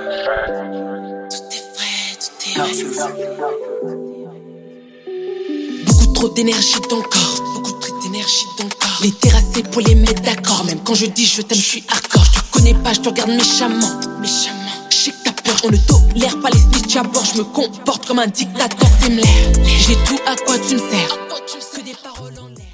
Beaucoup trop d'énergie dans le corps, beaucoup trop d'énergie dans le corps. Les terrasser pour les mettre d'accord. Même quand je dis je t'aime, je suis hardcore. Je te connais pas, je te regarde méchamment. Je sais que t'as peur, on ne tolère pas les snitch à bord. Je me comporte comme un dictateur, c'est l'air. J'ai tout à quoi tu me sers. Que des paroles en